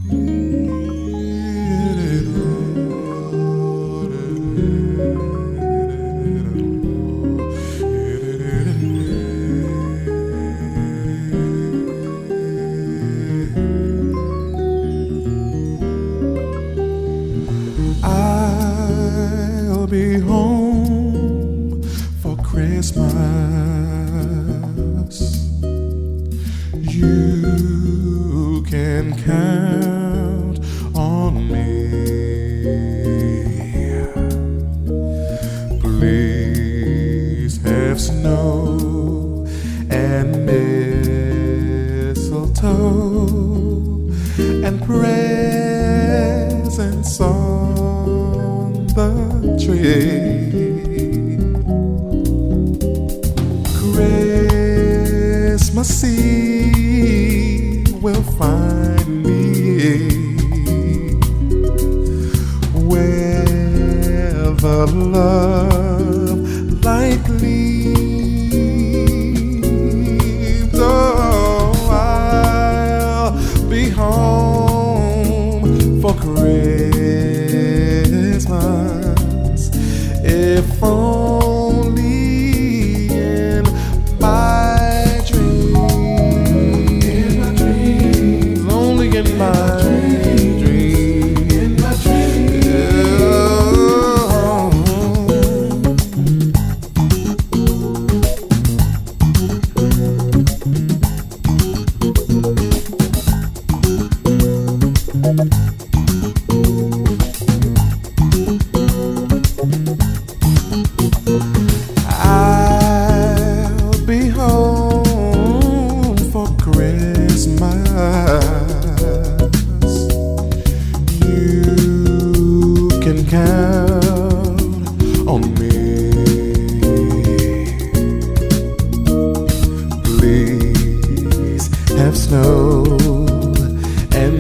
I'll be home for Christmas. You can count on me. Please have snow and mistletoe and presents on the tree. Christmas Eve will find me where the love light gleams. Oh, I'll be home for Christmas, if only in my dreams. In my dreams, only in my dreams. In my dreams. I'll be home for Christmas. You can count on me. Please have snow and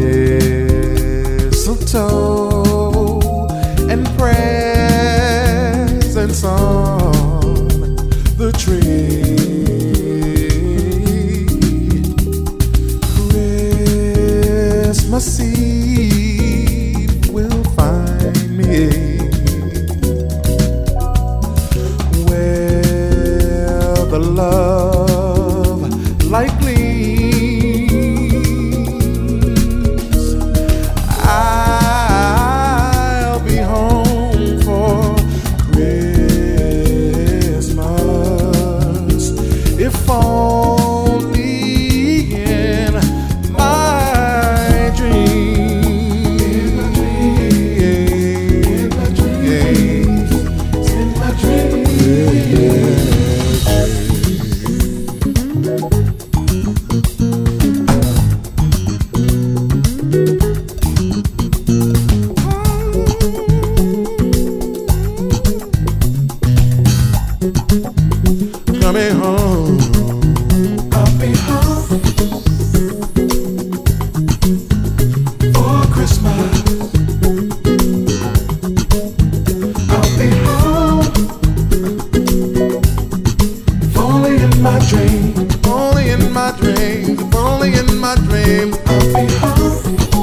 mistletoe and presents on the tree. Christmas Eve will find me where the love light gleams. I'll be home for Christmas, if only in my dreams. In my dreams. In my dreams. Coming home, I'll be home for Christmas. I'll be home, if only in my dream, only in my dream, only in my dream. I'll be home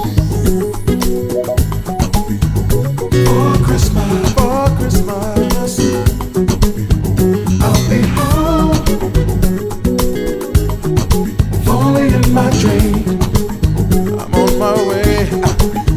for Christmas, for Christmas. I'll be home, if only in my dream. I'm on my way.